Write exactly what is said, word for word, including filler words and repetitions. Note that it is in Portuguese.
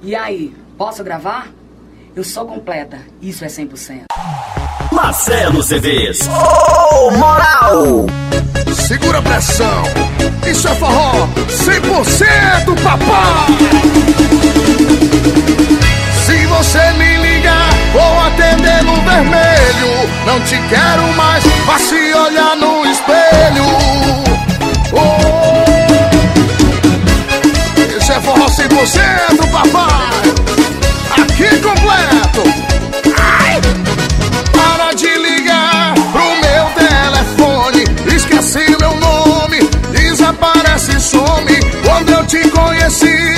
E aí, posso gravar? Eu sou completa, isso é cem por cento. Marcelo C Ds. Oh, moral! Segura a pressão, isso é forró cem por cento, papai! Se você me ligar, vou atender no vermelho. Não te quero mais, vá se olhar no espelho. Oh, isso é forró cem por cento, papai! Aqui completo! Ai! Para de ligar pro meu telefone, esqueci meu nome, desaparece e some. Quando eu te conheci